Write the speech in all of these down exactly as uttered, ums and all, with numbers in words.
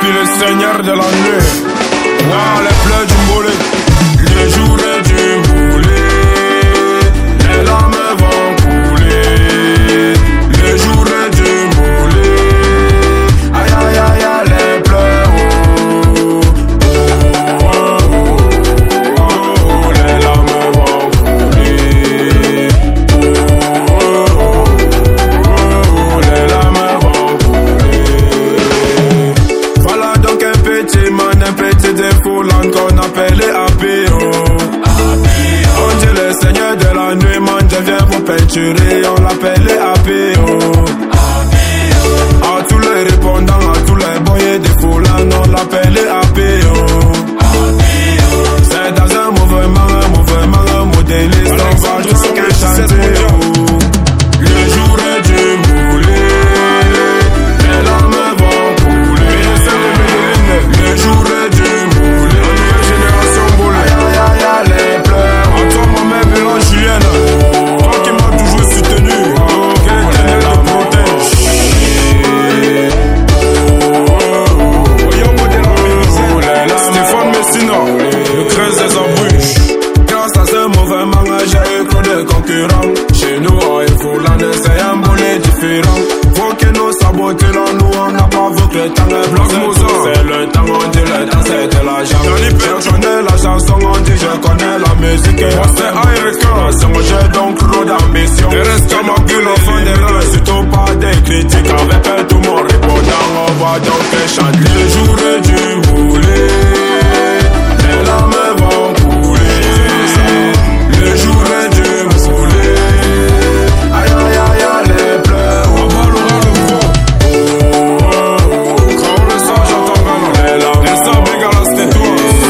puis le seigneur de la nuit. Ah, les pleurs du mollet, les jours du mollet, les larmes vont couler, les jours du mollet. Aïe aïe aïe aïe, les pleurs, oh, oh, oh, oh, oh, les larmes vont couler, oh, oh, oh, les larmes vont couler. Voilà donc un petit man, un petit défoulant qu'on appelait Apio. On dit le seigneur de la nuit, man, je viens vous peinturer, on l'appelait Apio. À tous les répondants, à tous les boys défoulants, on l'appelait Apio. C'est dans un mouvement, un mouvement, un modéliste, on va donc chanter. Le jour du moulé, les larmes vont couler. Le jour du moulé, la nouvelle génération boulé. Aïe aïe aïe aïe, les pleurs. À toi ma mère Bélan Julienne, toi qui m'as toujours soutenu, que l'éternel te protège. Voyons modèle en vérité, Stéphane Messina, le creuset des embûches. Grâce à ce mouvement, j'ai eu trop de concurrents. Chez nous, il faut l'année, c'est un bonnet différent. Faut que nous saboter là, nous on n'a pas vu que le temps est blanc. C'est le temps, on dit le temps, c'est de l'argent. Je connais la chanson, on dit je connais la musique. Moi c'est Aïreka, j'ai donc trop d'ambition. Et reste comme un gueule, enfant des rangs, surtout pas des critiques. Avec elle, tout mon répondant, on va donc chanter. Le jour du moulé, les larmes vont couler. Le jour du moulé, aïe aïe aïe aïe, les pleurs. On va l'ouvrir le gros. Quand on le sent, j'entends mal les larmes. Et ça, bégala, c'était toi.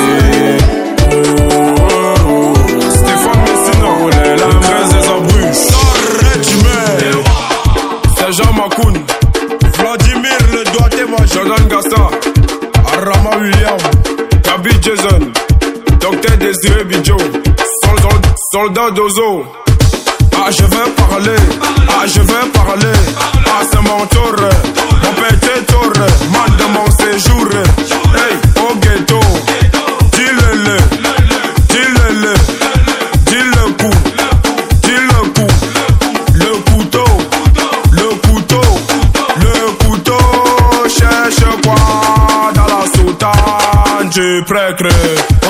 Stéphane Messina, les larmes, treize des embûches. Arrête, tu mets. C'est Jean Macoun, Vladimir le doigté, moi, Jordan Gassa, Arama William, Gabi Jason, Docteur Désiré Bidjo, Soldat, Soldat Dozo. Ah, je vais parler, ah, je vais parler, ah, c'est mon tour, mon petit tour, man de mon séjour, hey, au ghetto, dis-le-le, dis-le-le, dis le coup, dis le coup, le couteau, le couteau, le couteau, cherche quoi dans la soutane, tu précreux.